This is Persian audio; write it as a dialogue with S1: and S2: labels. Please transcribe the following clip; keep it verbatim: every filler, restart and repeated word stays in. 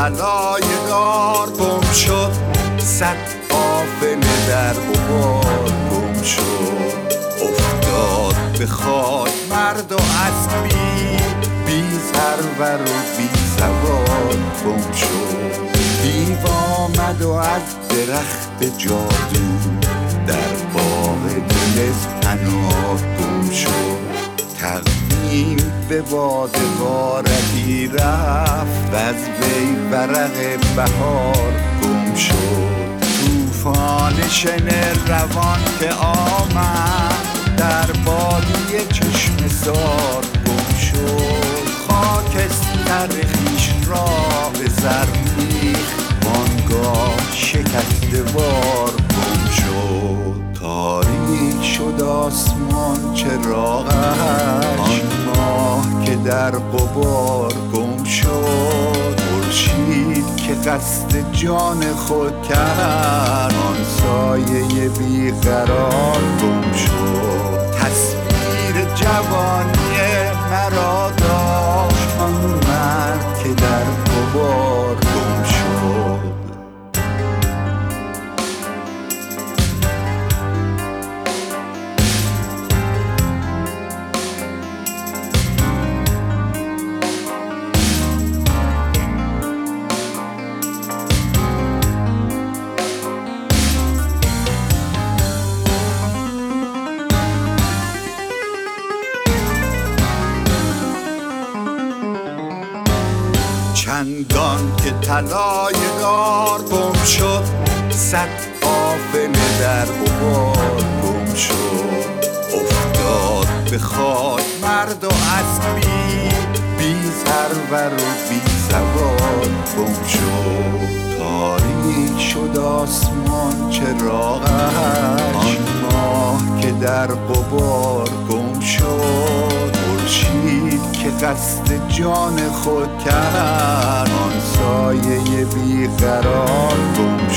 S1: طلای دار گم شد، صد قافله در غبار گم شد. افتاد به خاک مرد و اسبی، بی سرور و بی سوار گم شد. دیو آمد و از درخت جادو، در باغ دل پناه گم شد. تقویم به باد غارتی رفت، از وی ورق بهار گم شد. طوفان شن روان که آمد، در بادی چشمه سار گم شد. خاکستر خویش را به زر ریخت، وانگاه شکسته وار گم شد. تاریک شد آسمان چراغش، آن ماه که در غبار گم شد. خورشید که قصد جان خود کرد، آن سایه بیقرار گم شد. تصویر جوانی مرا داشت، آن مرد که در غبار گم شد. چندان که طلای دار گم شد، صد قافله در غبار گم شد. افتاد به خاک مرد و اسبی، بی سرور و بی سوار گم شد. تاریک شد آسمان چراغش، آن ماه که در غبار گم شد. خورشید که قصد جان خود کرد، آن سایه بیقرار گم